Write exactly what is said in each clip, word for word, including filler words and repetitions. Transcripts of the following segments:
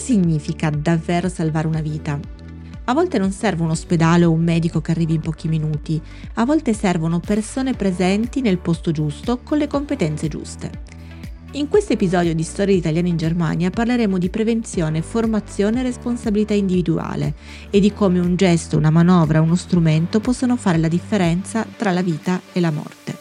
significa davvero salvare una vita? A volte non serve un ospedale o un medico che arrivi in pochi minuti, a volte servono persone presenti nel posto giusto con le competenze giuste. In questo episodio di Storie di Italiani in Germania parleremo di prevenzione, formazione e responsabilità individuale e di come un gesto, una manovra, uno strumento possono fare la differenza tra la vita e la morte.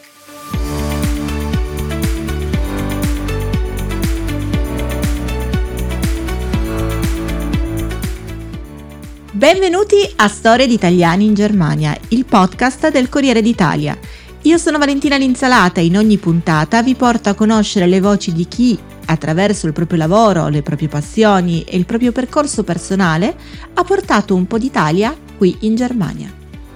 Benvenuti a Storie di Italiani in Germania, il podcast del Corriere d'Italia. Io sono Valentina Linsalata e in ogni puntata vi porto a conoscere le voci di chi, attraverso il proprio lavoro, le proprie passioni e il proprio percorso personale, ha portato un po' d'Italia qui in Germania.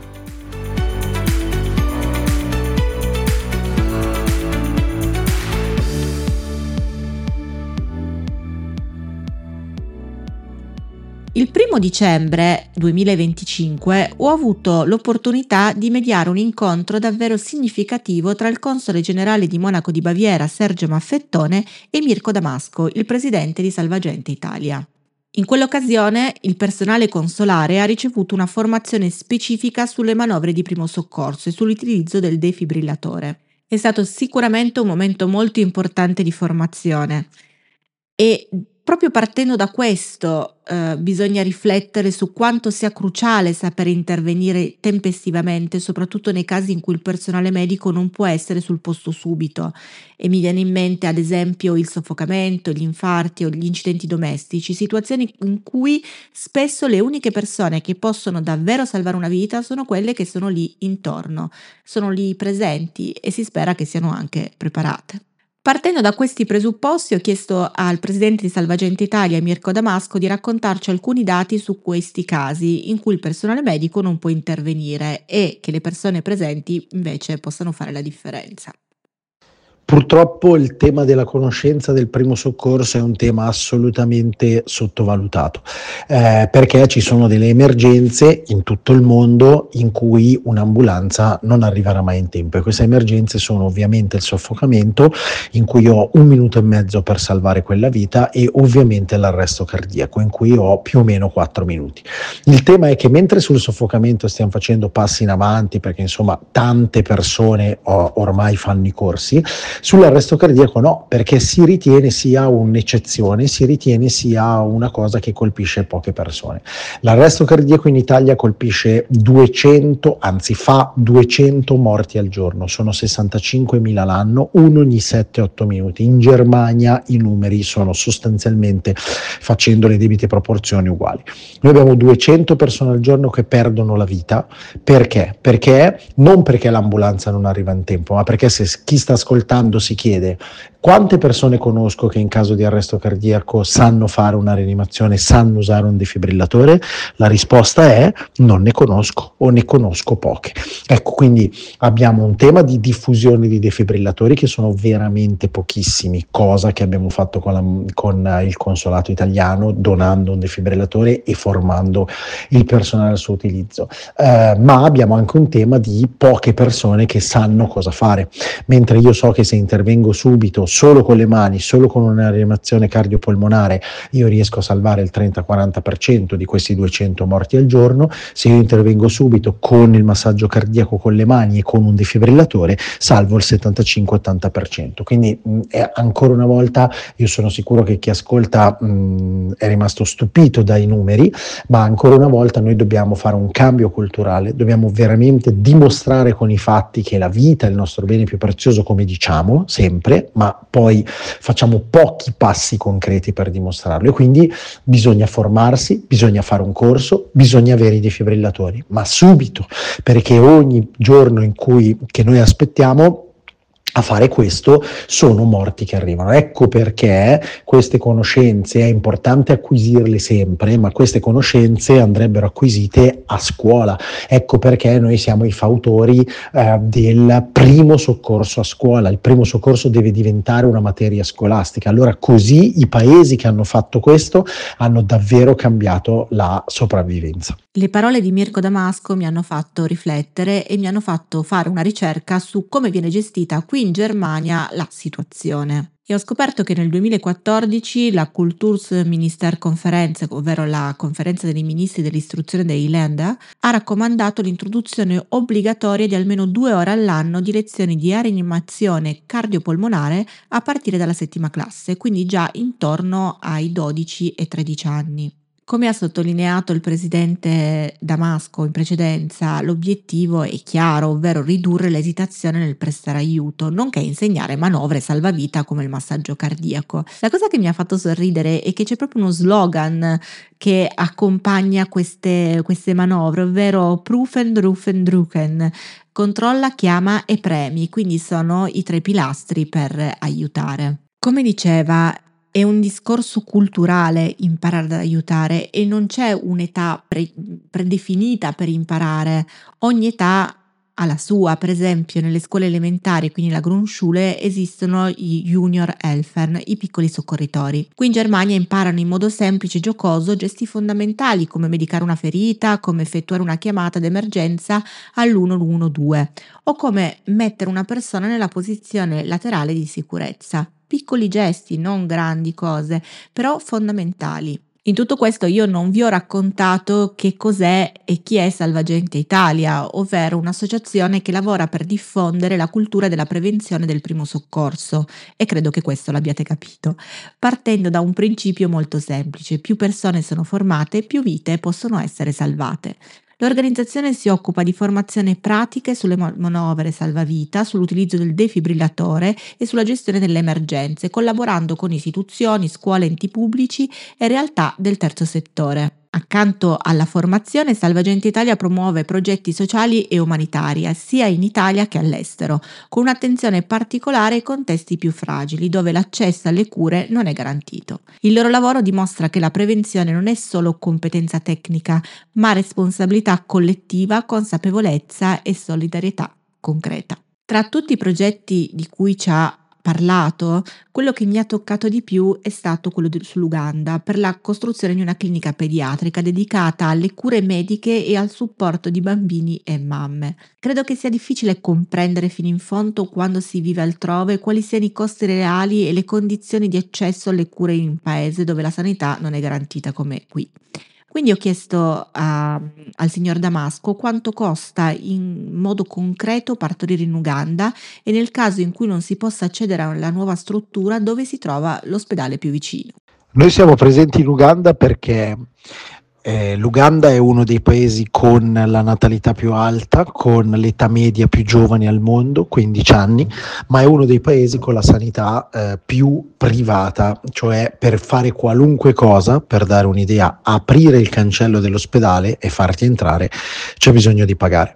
Il primo dicembre duemilaventicinque ho avuto l'opportunità di mediare un incontro davvero significativo tra il console generale di Monaco di Baviera Sergio Maffettone e Mirko Damasco, il presidente di Salvagente Italia. In quell'occasione il personale consolare ha ricevuto una formazione specifica sulle manovre di primo soccorso e sull'utilizzo del defibrillatore. È stato sicuramente un momento molto importante di formazione e proprio partendo da questo eh, bisogna riflettere su quanto sia cruciale saper intervenire tempestivamente, soprattutto nei casi in cui il personale medico non può essere sul posto subito. E mi viene in mente ad esempio il soffocamento, gli infarti o gli incidenti domestici, situazioni in cui spesso le uniche persone che possono davvero salvare una vita sono quelle che sono lì intorno, sono lì presenti e si spera che siano anche preparate. Partendo da questi presupposti ho chiesto al presidente di Salvagente Italia, Mirko Damasco, di raccontarci alcuni dati su questi casi in cui il personale medico non può intervenire e che le persone presenti invece possano fare la differenza. Purtroppo il tema della conoscenza del primo soccorso è un tema assolutamente sottovalutato, eh, perché ci sono delle emergenze in tutto il mondo in cui un'ambulanza non arriverà mai in tempo, e queste emergenze sono ovviamente il soffocamento, in cui ho un minuto e mezzo per salvare quella vita, e ovviamente l'arresto cardiaco, in cui ho più o meno quattro minuti. Il tema è che mentre sul soffocamento stiamo facendo passi in avanti, perché insomma tante persone oh, ormai fanno i corsi, sull'arresto cardiaco no, perché si ritiene sia un'eccezione, si ritiene sia una cosa che colpisce poche persone. L'arresto cardiaco in Italia colpisce duecento, anzi fa duecento morti al giorno, sono sessantacinquemila l'anno, uno ogni sette otto minuti. In Germania i numeri sono sostanzialmente, facendo le debite proporzioni, uguali. Noi abbiamo duecento persone al giorno che perdono la vita. Perché? Perché non perché l'ambulanza non arriva in tempo, ma perché se chi sta ascoltando si chiede quante persone conosco che in caso di arresto cardiaco sanno fare una rianimazione, sanno usare un defibrillatore, la risposta è non ne conosco o ne conosco poche. Ecco, quindi abbiamo un tema di diffusione di defibrillatori che sono veramente pochissimi, cosa che abbiamo fatto con, la, con il consolato italiano, donando un defibrillatore e formando il personale al suo utilizzo, eh, ma abbiamo anche un tema di poche persone che sanno cosa fare, mentre io so che se intervengo subito solo con le mani, solo con una rianimazione cardiopolmonare, io riesco a salvare il trenta quaranta per cento di questi duecento morti al giorno. Se io intervengo subito con il massaggio cardiaco con le mani e con un defibrillatore, salvo il settantacinque ottanta per cento. Quindi mh, è, ancora una volta io sono sicuro che chi ascolta mh, è rimasto stupito dai numeri, ma ancora una volta noi dobbiamo fare un cambio culturale, dobbiamo veramente dimostrare con i fatti che la vita è il nostro bene più prezioso, come diciamo sempre, ma poi facciamo pochi passi concreti per dimostrarlo, e quindi bisogna formarsi, bisogna fare un corso, bisogna avere i defibrillatori, ma subito, perché ogni giorno in cui che noi aspettiamo a fare questo sono morti che arrivano. Ecco perché queste conoscenze è importante acquisirle sempre, ma queste conoscenze andrebbero acquisite a scuola. Ecco perché noi siamo i fautori eh, del primo soccorso a scuola. Il primo soccorso deve diventare una materia scolastica. Allora così i paesi che hanno fatto questo hanno davvero cambiato la sopravvivenza. Le parole di Mirko Damasco mi hanno fatto riflettere e mi hanno fatto fare una ricerca su come viene gestita qui in Germania la situazione. E ho scoperto che nel duemilaquattordici la Kultusministerkonferenz, ovvero la conferenza dei ministri dell'istruzione dei Länder, ha raccomandato l'introduzione obbligatoria di almeno due ore all'anno di lezioni di rianimazione cardiopolmonare a partire dalla settima classe, quindi già intorno ai dodici e tredici anni. Come ha sottolineato il presidente Damasco in precedenza, l'obiettivo è chiaro, ovvero ridurre l'esitazione nel prestare aiuto, nonché insegnare manovre salvavita come il massaggio cardiaco. La cosa che mi ha fatto sorridere è che c'è proprio uno slogan che accompagna queste, queste manovre, ovvero Prüfen, Rufen, Drucken. Controlla, chiama e premi, quindi sono i tre pilastri per aiutare. Come diceva, è un discorso culturale imparare ad aiutare e non c'è un'età pre- predefinita per imparare. Ogni età ha la sua. Per esempio nelle scuole elementari, quindi la Grundschule, esistono i Junior Helfer, i piccoli soccorritori. Qui in Germania imparano in modo semplice e giocoso gesti fondamentali come medicare una ferita, come effettuare una chiamata d'emergenza all'uno uno due o come mettere una persona nella posizione laterale di sicurezza. Piccoli gesti, non grandi cose, però fondamentali. In tutto questo io non vi ho raccontato che cos'è e chi è Salvagente Italia, ovvero un'associazione che lavora per diffondere la cultura della prevenzione del primo soccorso, e credo che questo l'abbiate capito, partendo da un principio molto semplice: più persone sono formate, più vite possono essere salvate. L'organizzazione si occupa di formazione pratiche sulle manovre salvavita, sull'utilizzo del defibrillatore e sulla gestione delle emergenze, collaborando con istituzioni, scuole, enti pubblici e realtà del terzo settore. Accanto alla formazione, Salvagente Italia promuove progetti sociali e umanitari, sia in Italia che all'estero, con un'attenzione particolare ai contesti più fragili, dove l'accesso alle cure non è garantito. Il loro lavoro dimostra che la prevenzione non è solo competenza tecnica, ma responsabilità collettiva, consapevolezza e solidarietà concreta. Tra tutti i progetti di cui ci ha parlato, quello che mi ha toccato di più è stato quello di, sull'Uganda, per la costruzione di una clinica pediatrica dedicata alle cure mediche e al supporto di bambini e mamme. Credo che sia difficile comprendere fino in fondo, quando si vive altrove, quali siano i costi reali e le condizioni di accesso alle cure in un paese dove la sanità non è garantita come qui. Quindi ho chiesto a, al signor Damasco quanto costa in modo concreto partorire in Uganda e, nel caso in cui non si possa accedere alla nuova struttura, dove si trova l'ospedale più vicino. Noi siamo presenti in Uganda perché eh, l'Uganda è uno dei paesi con la natalità più alta, con l'età media più giovane al mondo, quindici anni, ma è uno dei paesi con la sanità eh, più privata, cioè per fare qualunque cosa, per dare un'idea, aprire il cancello dell'ospedale e farti entrare c'è bisogno di pagare.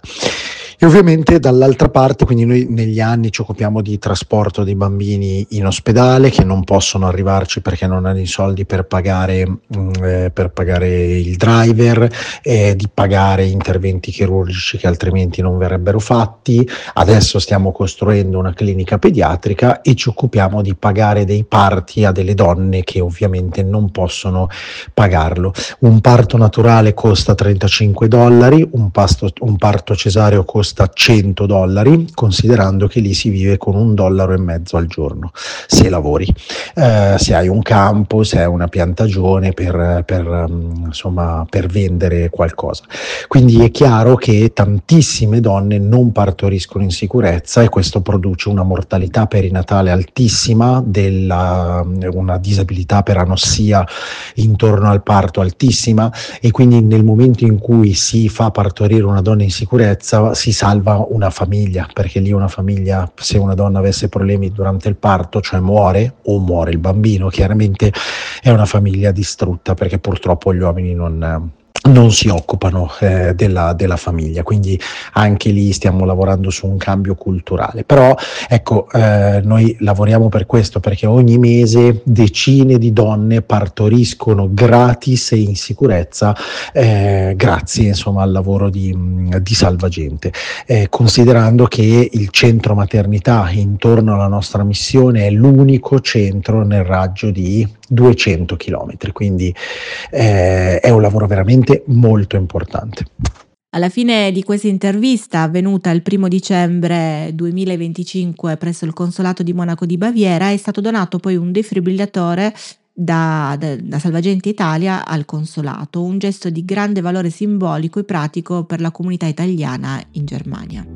E ovviamente dall'altra parte, quindi noi negli anni ci occupiamo di trasporto dei bambini in ospedale che non possono arrivarci perché non hanno i soldi per pagare, mh, eh, per pagare il driver, eh, di pagare interventi chirurgici che altrimenti non verrebbero fatti. Adesso stiamo costruendo una clinica pediatrica e ci occupiamo di pagare dei parti a delle donne che ovviamente non possono pagarlo. Un parto naturale costa trentacinque dollari, un, pasto, un parto cesareo costa cento dollari, considerando che lì si vive con un dollaro e mezzo al giorno se lavori, eh, se hai un campo, se hai una piantagione per, per, insomma, per vendere qualcosa. Quindi è chiaro che tantissime donne non partoriscono in sicurezza e questo produce una mortalità perinatale altissima, della, una disabilità per anossia intorno al parto altissima, e quindi nel momento in cui si fa partorire una donna in sicurezza si salva una famiglia, perché lì una famiglia, se una donna avesse problemi durante il parto, cioè muore o muore il bambino, chiaramente è una famiglia distrutta, perché purtroppo gli uomini non non si occupano eh, della, della famiglia, quindi anche lì stiamo lavorando su un cambio culturale. Però ecco, eh, noi lavoriamo per questo, perché ogni mese decine di donne partoriscono gratis e in sicurezza, eh, grazie insomma al lavoro di, di Salvagente, eh, considerando che il centro maternità intorno alla nostra missione è l'unico centro nel raggio di duecento chilometri, quindi eh, è un lavoro veramente molto importante. Alla fine di questa intervista, avvenuta il primo dicembre duemilaventicinque presso il consolato di Monaco di Baviera, è stato donato poi un defibrillatore da, da, da Salvagente Italia al consolato, un gesto di grande valore simbolico e pratico per la comunità italiana in Germania.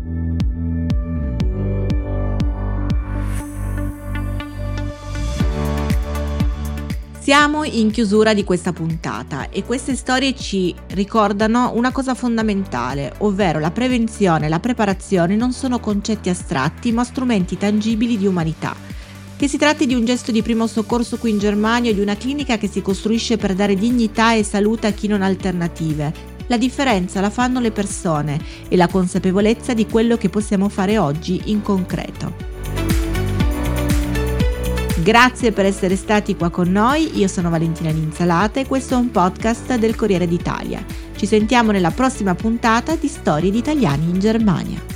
Siamo in chiusura di questa puntata e queste storie ci ricordano una cosa fondamentale, ovvero la prevenzione e la preparazione non sono concetti astratti ma strumenti tangibili di umanità. Che si tratti di un gesto di primo soccorso qui in Germania o di una clinica che si costruisce per dare dignità e salute a chi non ha alternative, la differenza la fanno le persone e la consapevolezza di quello che possiamo fare oggi in concreto. Grazie per essere stati qua con noi, io sono Valentina Ninzalata e questo è un podcast del Corriere d'Italia. Ci sentiamo nella prossima puntata di Storie di Italiani in Germania.